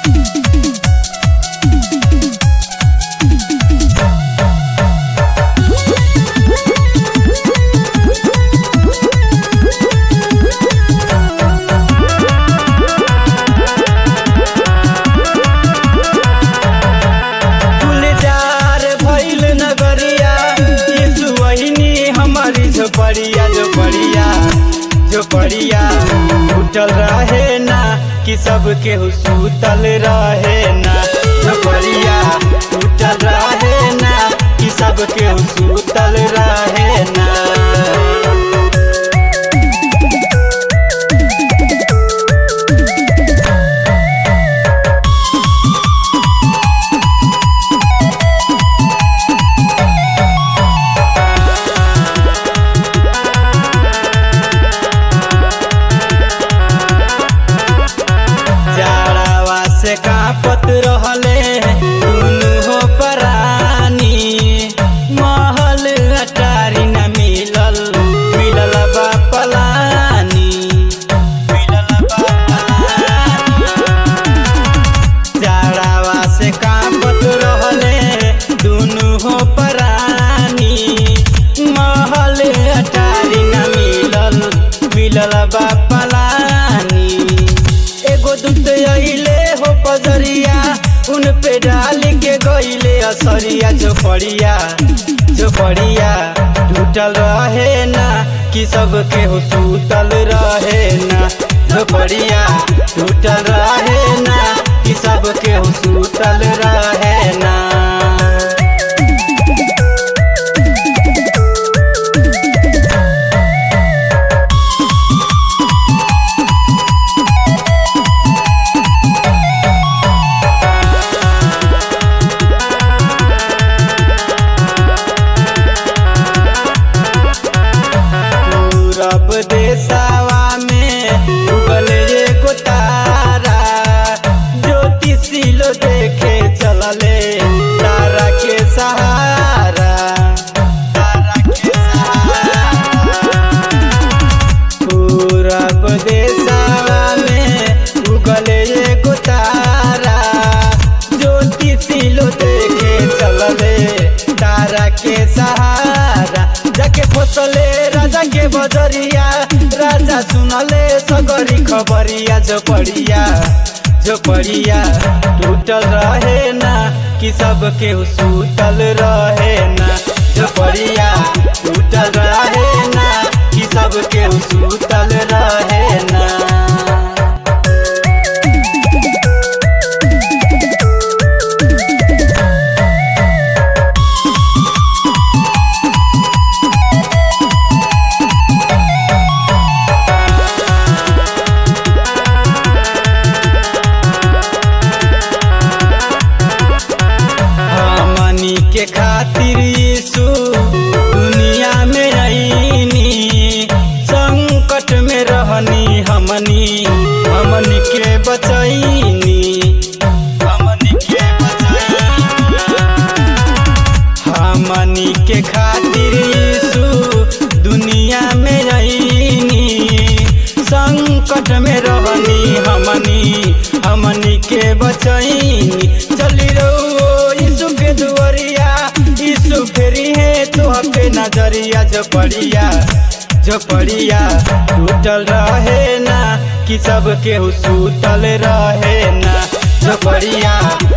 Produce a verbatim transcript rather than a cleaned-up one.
झोपड़िया झोपड़िया झोपड़िया उठल रहे ना कि सबके सुतल रहे ना। झोपड़िया उठल रहे ना कि सबके सुतल रहे ना। से कांपत रहले दुनु हो परानी। महल अटारी न मिलल मिलल बा पलानी मिलल बा पलानी। जाड़ावा से कांपत रहले दुनु हो परानी। महल अटारी न मिलल मिलल बा पलानी। एगो दूत अइले हो पजरिया उन पे डाल के गइले असरिया। झोपड़िया झोपड़िया टूटल रहे ना कि सबके हो सुतल रहे ना। झोपड़िया टूटल रहे ना कि सबके हो सुतल रहे ना। पूरब देशवा में उगल एगो तारा। ज्योतिषीलो देखे चलले तारा के सहारा तारा के सहारा। पूरब देशवा में उगल एगो तारा। ज्योतिषीलो देखे चलले तारा के सहारा। जाके फसले राजा के बजरिया राजा सुनले सगरी खबरिया। झोपड़िया झोपड़िया टूटल रहे ना कि सबके सुतल रहे ना। झोपड़िया टूटल रहे ना कि सबके सुतल रहे ना। के खातिर यीशु दुनिया में आईनी। संकट में रहनी हमनी हमनी के बचैनी हमनी के बचैनी। हमनी के खातिर यीशु दुनिया में आईनी। संकट में रहनी हमनी हमनी के बचैनी। चली रहो यीशु के दुआरिया यीशु फेरी है तो पे नजरिया। झोपड़िया झोपड़िया टूटल रहे ना कि सबके सुतल रहे ना। झोपड़िया